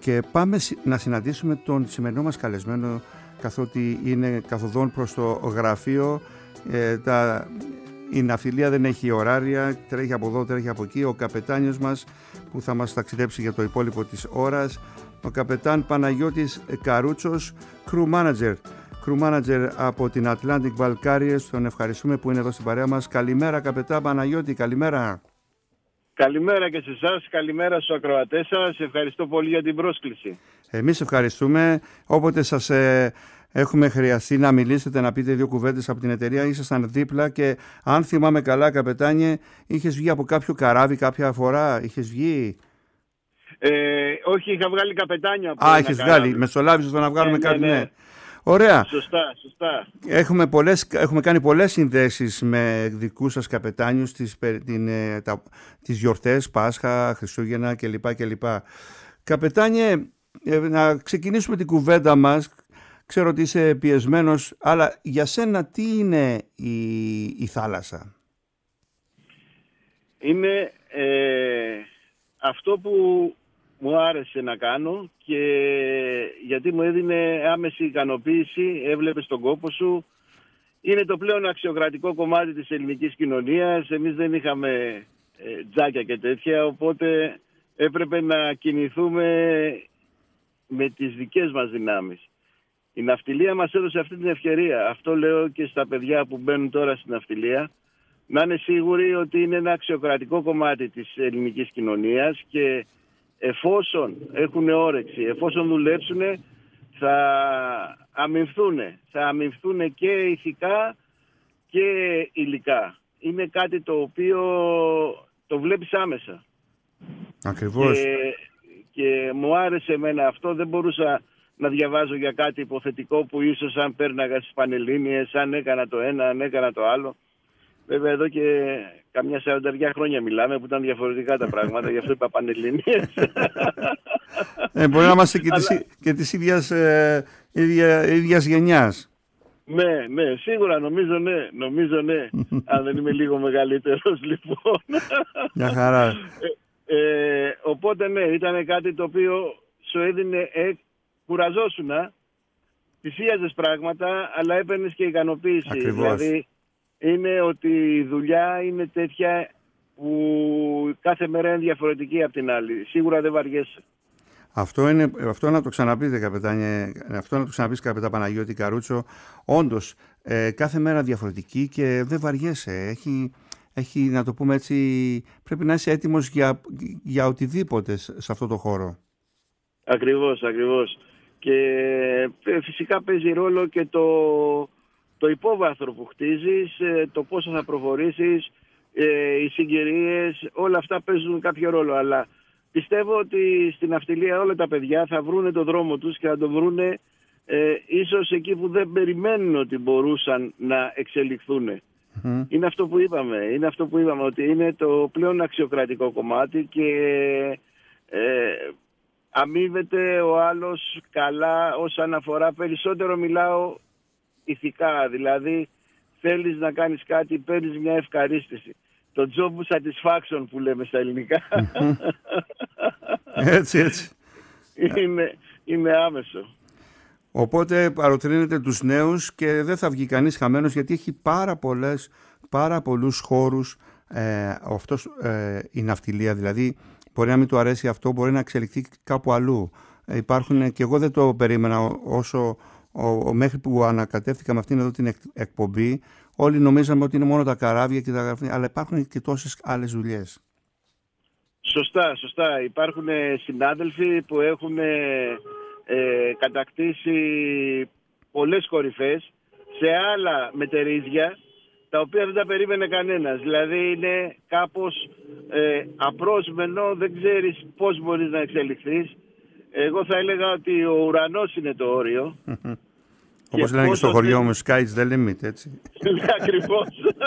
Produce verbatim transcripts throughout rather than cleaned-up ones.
Και πάμε να συναντήσουμε τον σημερινό μας καλεσμένο, καθότι είναι καθοδόν προς το γραφείο. Ε, τα, η ναυτιλία δεν έχει ωράρια, τρέχει από εδώ, τρέχει από εκεί. Ο καπετάνιος μας που θα μας ταξιδέψει για το υπόλοιπο της ώρας, ο καπετάν Παναγιώτης Καρούτσος, crew manager. Crew manager από την Atlantic Bulk Carriers. Τον ευχαριστούμε που είναι εδώ στην παρέα μας. Καλημέρα καπετάν Παναγιώτη, καλημέρα. Καλημέρα και σε εσάς, καλημέρα στους ακροατές σας. Ευχαριστώ πολύ για την πρόσκληση. Εμείς ευχαριστούμε. Όποτε σας ε, έχουμε χρειαστεί να μιλήσετε, να πείτε δύο κουβέντες από την εταιρεία, ήσασταν δίπλα και αν θυμάμαι καλά καπετάνιε, είχες βγει από κάποιο καράβι κάποια φορά, είχες βγει? Ε, όχι, είχα βγάλει καπετάνιο από Α, είχες βγάλει, μεσολάβησες να βγάλουμε ναι, κάτι, ναι, ναι. ναι. Ωραία. Σωστά, σωστά. Έχουμε, πολλές, έχουμε κάνει πολλές συνδέσεις με δικούς σας καπετάνιους τις, την, τα, τις γιορτές, Πάσχα, Χριστούγεννα κλπ. κλπ. Καπετάνιε, να ξεκινήσουμε την κουβέντα μας. Ξέρω ότι είσαι πιεσμένος, αλλά για σένα τι είναι η, η θάλασσα? Είναι ε, αυτό που μου άρεσε να κάνω και γιατί μου έδινε άμεση ικανοποίηση, έβλεπες τον κόπο σου. Είναι το πλέον αξιοκρατικό κομμάτι της ελληνικής κοινωνίας. Εμείς δεν είχαμε ε, τζάκια και τέτοια, οπότε έπρεπε να κινηθούμε με τις δικές μας δυνάμεις. Η ναυτιλία μας έδωσε αυτή την ευκαιρία. Αυτό λέω και στα παιδιά που μπαίνουν τώρα στην ναυτιλία. Να είναι σίγουροι ότι είναι ένα αξιοκρατικό κομμάτι της ελληνικής κοινωνίας και εφόσον έχουν όρεξη, εφόσον δουλέψουν, θα αμυνθούν. Θα αμυνθούν και ηθικά και υλικά. Είναι κάτι το οποίο το βλέπεις άμεσα. Ακριβώς. Και, και μου άρεσε εμένα αυτό. Δεν μπορούσα να διαβάζω για κάτι υποθετικό που ίσως αν πέρναγα στις Πανελλήνιες, αν έκανα το ένα, αν έκανα το άλλο. Βέβαια εδώ και καμιά σαρανταριά χρόνια μιλάμε που ήταν διαφορετικά τα πράγματα, γι' αυτό είπα Πανελλήνιες. Ε, μπορεί να είμαστε και, Αλλά... της, και της ίδιας, ε, ίδια, ίδιας γενιάς. Ναι, ναι, σίγουρα νομίζω ναι, νομίζω ναι, αν δεν είμαι λίγο μεγαλύτερος λοιπόν. Μια χαρά. Ε, ε, οπότε ναι, ήταν κάτι το οποίο σου έδινε, ε, κουραζόσουνα, θυσίαζες πράγματα, αλλά έπαιρνες και ικανοποίηση. Ακριβώς. Δηλαδή, είναι ότι η δουλειά είναι τέτοια που κάθε μέρα είναι διαφορετική από την άλλη. Σίγουρα δεν βαριέσαι. Αυτό, είναι, αυτό να το ξαναπείτε καπετάνιε, αυτό να το ξαναπείς καπετά Παναγιώτη Καρούτσο. Όντως, ε, κάθε μέρα διαφορετική και δεν βαριέσαι. Έχει, έχει, να το πούμε έτσι, πρέπει να είσαι έτοιμος για, για οτιδήποτε σε αυτό το χώρο. Ακριβώς, ακριβώς. Και ε, φυσικά παίζει ρόλο και το... το υπόβαθρο που χτίζεις, το πόσο θα προχωρήσεις, οι συγκυρίες, όλα αυτά παίζουν κάποιο ρόλο. Αλλά πιστεύω ότι στην ναυτιλία όλα τα παιδιά θα βρούνε το δρόμο τους και θα το βρούνε ε, ίσως εκεί που δεν περιμένουν ότι μπορούσαν να εξελιχθούν. Mm. Είναι αυτό που είπαμε, είναι αυτό που είπαμε, ότι είναι το πλέον αξιοκρατικό κομμάτι και ε, αμείβεται ο άλλος καλά όσον αφορά, περισσότερο μιλάω ηθικά, δηλαδή θέλεις να κάνεις κάτι, παίρνεις μια ευχαρίστηση. Το job satisfaction που λέμε στα ελληνικά. Έτσι, έτσι. Είναι, είναι άμεσο. Οπότε παροτρύνετε τους νέους και δεν θα βγει κανείς χαμένος, γιατί έχει πάρα πολλές, πάρα πολλούς χώρους ε, αυτός, ε, η ναυτιλία. Δηλαδή μπορεί να μην του αρέσει αυτό, μπορεί να εξελιχθεί κάπου αλλού. Ε, υπάρχουν, και εγώ δεν το περίμενα όσο Ο, ο, μέχρι που ανακατεύτηκα με αυτήν εδώ την εκ, εκπομπή, όλοι νομίζαμε ότι είναι μόνο τα καράβια και τα γραφεία, αλλά υπάρχουν και τόσες άλλες δουλειές. Σωστά, σωστά. Υπάρχουν συνάδελφοι που έχουν ε, κατακτήσει πολλές κορυφές σε άλλα μετερίζια, τα οποία δεν τα περίμενε κανένας. Δηλαδή είναι κάπως ε, απρόσμενο, δεν ξέρεις πώς μπορείς να εξελιχθείς. Εγώ θα έλεγα ότι ο ουρανός είναι το όριο. Όπως λένε και στο χωριό μου, sky is the limit, έτσι. Ακριβώς.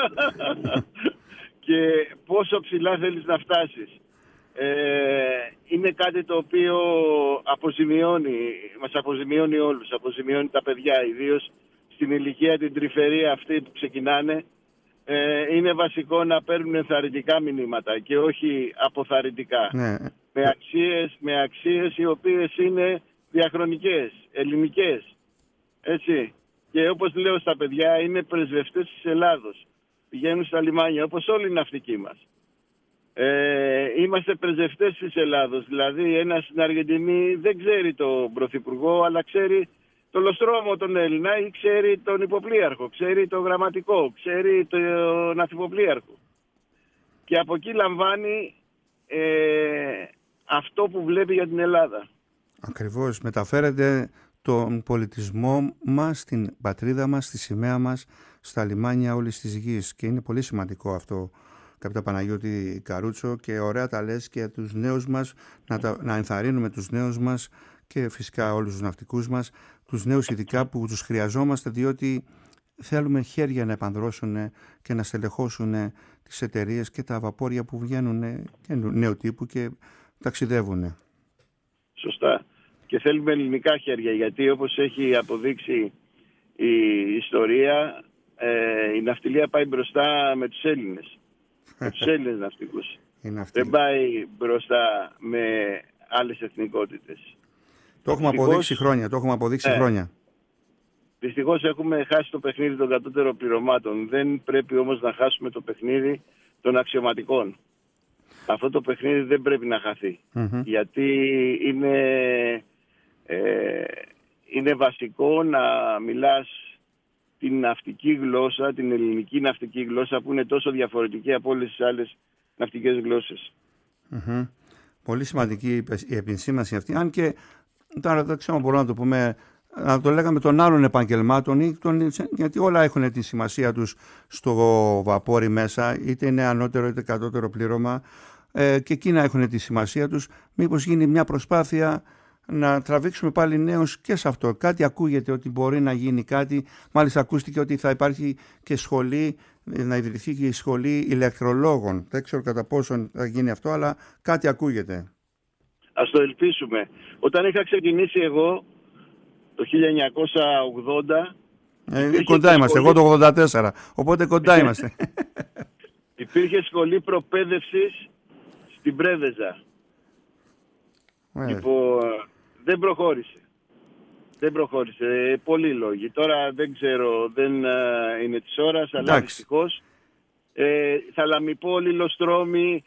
Και πόσο ψηλά θέλεις να φτάσεις. Ε, είναι κάτι το οποίο αποζημιώνει, μας αποζημιώνει όλους, αποζημιώνει τα παιδιά, ιδίως στην ηλικία την τρυφερή αυτή που ξεκινάνε. Ε, είναι βασικό να παίρνουν ενθαρρυντικά μηνύματα και όχι αποθαρρυντικά. Ναι. με αξίες, με αξίες οι οποίες είναι διαχρονικές, ελληνικές. Έτσι. Και όπως λέω στα παιδιά, είναι πρεσβευτές της Ελλάδος. Πηγαίνουν στα λιμάνια, όπως όλοι οι ναυτικοί μας. Ε, είμαστε πρεσβευτές της Ελλάδος. Δηλαδή, ένας στην Αργεντινή δεν ξέρει τον πρωθυπουργό, αλλά ξέρει τον Λοστρόμο τον Έλληνα ή ξέρει τον υποπλοίαρχο, ξέρει τον γραμματικό, ξέρει τον ναυτικοπλοίαρχο. Και από εκεί λαμβάνει ε, αυτό που βλέπει για την Ελλάδα. Ακριβώς. Μεταφέρεται τον πολιτισμό μας, την πατρίδα μας, τη σημαία μας, στα λιμάνια όλης της γης. Και είναι πολύ σημαντικό αυτό, καπιτάν Παναγιώτη Καρούτσο, και ωραία τα λες και τους νέους μας, να, τα, να ενθαρρύνουμε τους νέους μας και φυσικά όλους τους ναυτικούς μας, τους νέους ειδικά που τους χρειαζόμαστε, διότι θέλουμε χέρια να επανδρώσουν και να στελεχώσουν τις εταιρείες και τα βαπόρια που βγαίνουν και νέου τύπου και ταξιδεύουν. Σωστά. Και θέλουμε ελληνικά χέρια, γιατί όπως έχει αποδείξει η ιστορία, ε, η ναυτιλία πάει μπροστά με τους Έλληνες. με τους Έλληνες ναυτικούς. Δεν πάει μπροστά με άλλες εθνικότητες. Το έχουμε Δυστυχώς, αποδείξει χρόνια. Το έχουμε αποδείξει ε, χρόνια. Δυστυχώς έχουμε χάσει το παιχνίδι των κατώτερων πληρωμάτων. Δεν πρέπει όμως να χάσουμε το παιχνίδι των αξιωματικών. Αυτό το παιχνίδι δεν πρέπει να χαθεί. Mm-hmm. Γιατί είναι, ε, είναι βασικό να μιλάς την ναυτική γλώσσα, την ελληνική ναυτική γλώσσα, που είναι τόσο διαφορετική από όλες τις άλλες ναυτικές γλώσσες. Mm-hmm. Πολύ σημαντική η επισήμανση αυτή. Αν και τώρα δεν ξέρω αν μπορούμε να το πούμε, να το λέγαμε των άλλων επαγγελμάτων, ή των, γιατί όλα έχουν τη σημασία τους στο βαπόρι μέσα, είτε είναι ανώτερο είτε κατώτερο πλήρωμα, ε, και εκείνα έχουν τη σημασία τους. Μήπως γίνει μια προσπάθεια να τραβήξουμε πάλι νέους και σε αυτό. Κάτι ακούγεται ότι μπορεί να γίνει κάτι. Μάλιστα ακούστηκε ότι θα υπάρχει και σχολή, να ιδρυθεί και η σχολή ηλεκτρολόγων. Δεν ξέρω κατά πόσο θα γίνει αυτό, αλλά κάτι ακούγεται. Ας το ελπίσουμε. Όταν είχα ξεκινήσει εγώ το χίλια εννιακόσια ογδόντα... Ε, κοντά είμαστε, σχολή... εγώ το ογδόντα τέσσερα, οπότε κοντά είμαστε. Υπήρχε σχολή προπαίδευσης στην Πρέβεζα. Ε. Λοιπόν, δεν προχώρησε. Δεν προχώρησε. Πολλοί λόγοι. Τώρα δεν ξέρω, δεν uh, είναι της ώρας, αλλά εντάξει. Δυστυχώς. Ε, Θαλαμιπόλη, Λοστρόμη,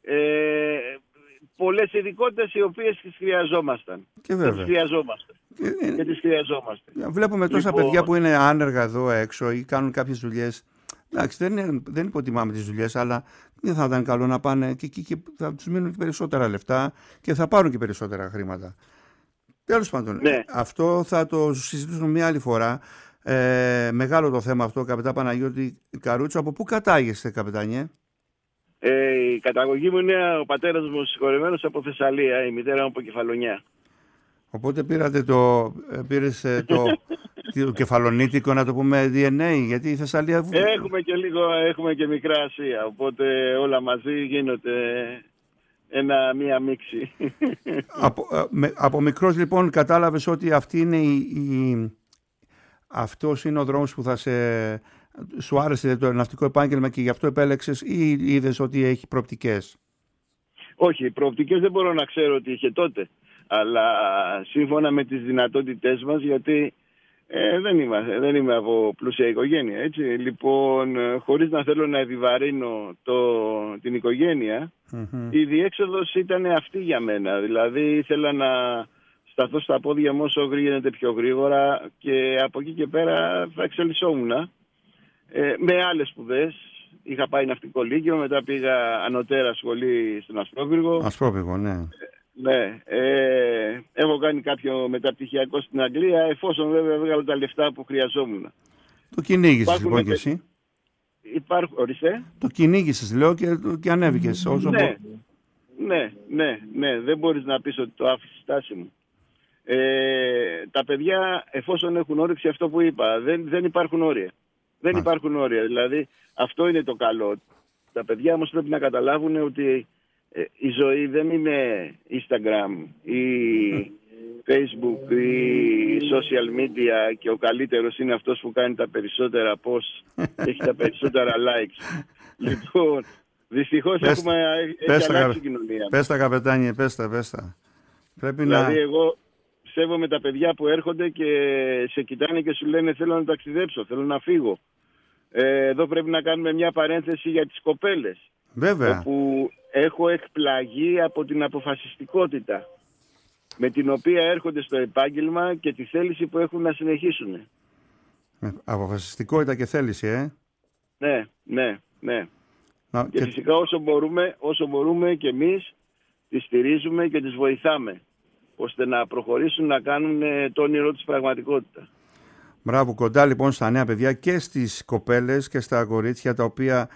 ε, πολλές ειδικότητες οι οποίες τις χρειαζόμασταν. Και βέβαια. Τις χρειαζόμαστε. Και, και τις χρειαζόμαστε. Βλέπουμε τόσα λοιπόν... παιδιά που είναι άνεργα εδώ έξω ή κάνουν κάποιες δουλειές. Εντάξει, δεν, είναι, δεν υποτιμάμε τις δουλειές, αλλά δεν θα ήταν καλό να πάνε και εκεί και θα τους μείνουν και περισσότερα λεφτά και θα πάρουν και περισσότερα χρήματα. Τέλος πάντων, ναι. Αυτό θα το συζητήσουμε μια άλλη φορά. Ε, μεγάλο το θέμα αυτό, καπετάν Παναγιώτη Καρούτσο. Από πού κατάγεστε, καπετάνιε? Ε, η καταγωγή μου είναι ο πατέρας μου συγχωρεμένος από Θεσσαλία, η μητέρα μου από Κεφαλονιά. Οπότε πήρατε το, πήρες το, το κεφαλονίτικο, να το πούμε, ντι εν έι, γιατί η Θεσσαλία... Έχουμε και λίγο, έχουμε και μικρά Ασία, οπότε όλα μαζί γίνονται ένα, μία μίξη. Από, με, από μικρός λοιπόν κατάλαβες ότι αυτή είναι η, η, αυτός είναι ο δρόμος που θα σε... Σου άρεσε το ναυτικό επάγγελμα και γι' αυτό επέλεξες, ή είδες ότι έχει προοπτικές? Όχι, οι προοπτικές δεν μπορώ να ξέρω ότι είχε τότε. Αλλά σύμφωνα με τις δυνατότητές μας, γιατί ε, δεν, είμαι, δεν είμαι από πλούσια οικογένεια, έτσι. Λοιπόν, χωρίς να θέλω να επιβαρύνω το, την οικογένεια, mm-hmm. η διέξοδος ήταν αυτή για μένα. Δηλαδή ήθελα να σταθώ στα πόδια μου όσο γίνεται πιο γρήγορα και από εκεί και πέρα θα εξελισσόμουν. Ε, με άλλες σπουδές. Είχα πάει ναυτικό λύκειο, μετά πήγα ανωτέρα σχολή στον Ασπρόπυργο. Ασπρόπυργο, ναι. Ε, ναι. Ε, έχω κάνει κάποιο μεταπτυχιακό στην Αγγλία, εφόσον βέβαια έβγαλα τα λεφτά που χρειαζόμουν. Το κυνήγησες λοιπόν και εσύ. Υπάρχουν, ορίστε. Το κυνήγησες, λέω, και, και ανέβηκες όσο ναι, ναι, ναι, ναι. Δεν μπορείς να πεις ότι το άφησες στάση μου. Ε, τα παιδιά, εφόσον έχουν όρεξη, αυτό που είπα, δεν, δεν υπάρχουν όρια. Δεν Μάλιστα. υπάρχουν όρια. Δηλαδή, αυτό είναι το καλό. Τα παιδιά όμως πρέπει να καταλάβουν ότι ε, η ζωή δεν είναι Instagram ή Facebook ή social media και ο καλύτερος είναι αυτός που κάνει τα περισσότερα posts, έχει τα περισσότερα likes. Λοιπόν, Δυστυχώς έχουμε έχει αλλάξει η κοινωνία. Πες τα, καπετάνιε, πες τα, πες τα. Πρέπει δηλαδή να... εγώ σέβομαι τα παιδιά που έρχονται και σε κοιτάνε και σου λένε θέλω να ταξιδέψω, θέλω να φύγω. Ε, εδώ πρέπει να κάνουμε μια παρένθεση για τις κοπέλες. Βέβαια. Όπου έχω εκπλαγεί από την αποφασιστικότητα με την οποία έρχονται στο επάγγελμα και τη θέληση που έχουν να συνεχίσουν. Αποφασιστικότητα και θέληση, ε. Ναι, ναι, ναι. Να, και, και φυσικά όσο μπορούμε, όσο μπορούμε και εμείς τις στηρίζουμε και τις βοηθάμε ώστε να προχωρήσουν να κάνουν το όνειρό της πραγματικότητα. Μπράβο, κοντά λοιπόν στα νέα παιδιά και στις κοπέλες και στα κορίτσια τα οποία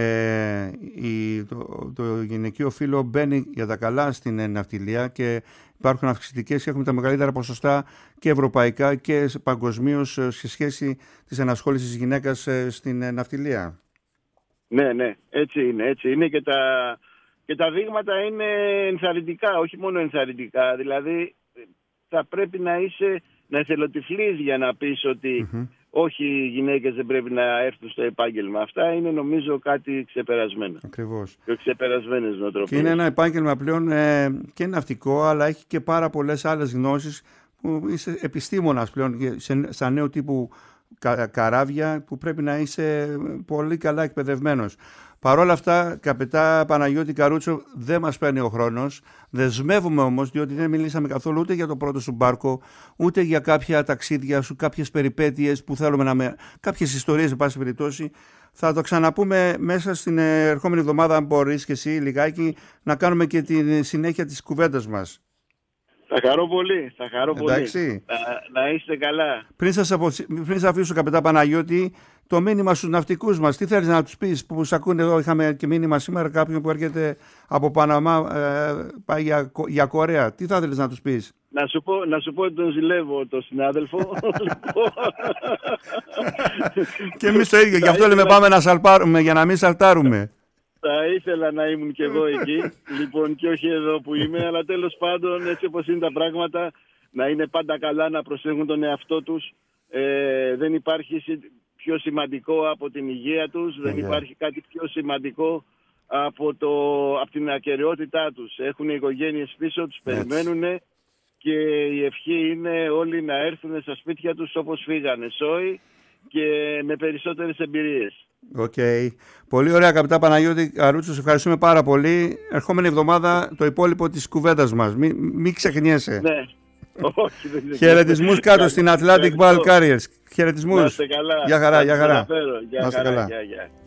ε, η, το, το γυναικείο φύλο μπαίνει για τα καλά στην ναυτιλία και υπάρχουν αυξητικές και έχουμε τα μεγαλύτερα ποσοστά και ευρωπαϊκά και παγκοσμίως σε σχέση της ενασχόλησης γυναίκας στην ναυτιλία. Ναι, ναι, έτσι είναι, έτσι είναι και τα, και τα δείγματα είναι ενθαρρυντικά, όχι μόνο ενθαρρυντικά, δηλαδή θα πρέπει να είσαι, να εθελοτυφλείς για να πεις ότι mm-hmm. όχι οι γυναίκες δεν πρέπει να έρθουν στο επάγγελμα. Αυτά είναι νομίζω κάτι ξεπερασμένο. Ακριβώς. Και ξεπερασμένες νοοτροπίες. Και είναι ένα επάγγελμα πλέον ε, και ναυτικό, αλλά έχει και πάρα πολλές άλλες γνώσεις που είσαι επιστήμονας πλέον σε, σαν νέο τύπου κα, καράβια που πρέπει να είσαι πολύ καλά εκπαιδευμένος. Παρ' όλα αυτά, καπετά Παναγιώτη Καρούτσο, δεν μας παίρνει ο χρόνος. Δεσμεύουμε όμως, διότι δεν μιλήσαμε καθόλου ούτε για το πρώτο σου μπάρκο, ούτε για κάποια ταξίδια σου, κάποιες περιπέτειες που θέλουμε να με... κάποιες ιστορίες, εν πάση περιπτώσει. Θα το ξαναπούμε μέσα στην ερχόμενη εβδομάδα, αν μπορείς και εσύ λιγάκι, να κάνουμε και τη συνέχεια της κουβέντας μας. Θα χαρώ πολύ, θα χαρώ Εντάξει. πολύ. Να, να είστε καλά. Πριν σας, απο... Πριν σας αφήσω, καπετά Παναγιώτη, το μήνυμα στους ναυτικούς μας, τι θέλεις να τους πεις που σ' ακούνε εδώ? Είχαμε και μήνυμα σήμερα κάποιον που έρχεται από Παναμά, ε, πάει για, για Κορέα. Τι θα θέλεις να τους πεις? Να σου πω, να σου πω ότι τον ζηλεύω τον συνάδελφο. Και εμείς το ίδιο, γι' αυτό λέμε πάμε να σαλπάρουμε για να μην σαλτάρουμε. Θα ήθελα να ήμουν και εγώ εκεί, λοιπόν, και όχι εδώ που είμαι, αλλά τέλος πάντων, έτσι όπως είναι τα πράγματα, να είναι πάντα καλά, να προσέχουν τον εαυτό τους. Ε, δεν υπάρχει πιο σημαντικό από την υγεία τους, yeah. δεν υπάρχει κάτι πιο σημαντικό από, το, από την ακεραιότητά τους. Έχουν οικογένειες πίσω, τους περιμένουν και η ευχή είναι όλοι να έρθουν στα σπίτια τους όπως φύγανε, σόι και με περισσότερες εμπειρίες. Οκ. Okay. Πολύ ωραία, καπετά Παναγιώτη Καρούτσο, σε ευχαριστούμε πάρα πολύ. Ερχόμενη εβδομάδα το υπόλοιπο της κουβέντας μας. Μην μη ξεχνιέσαι. Ναι. Όχι, δεν είναι. Χαιρετισμούς κάτω στην Atlantic Bulk Carriers. Χαιρετισμούς. Να είστε καλά. Γεια χαρά, γεια χαρά. Γεια χαρά.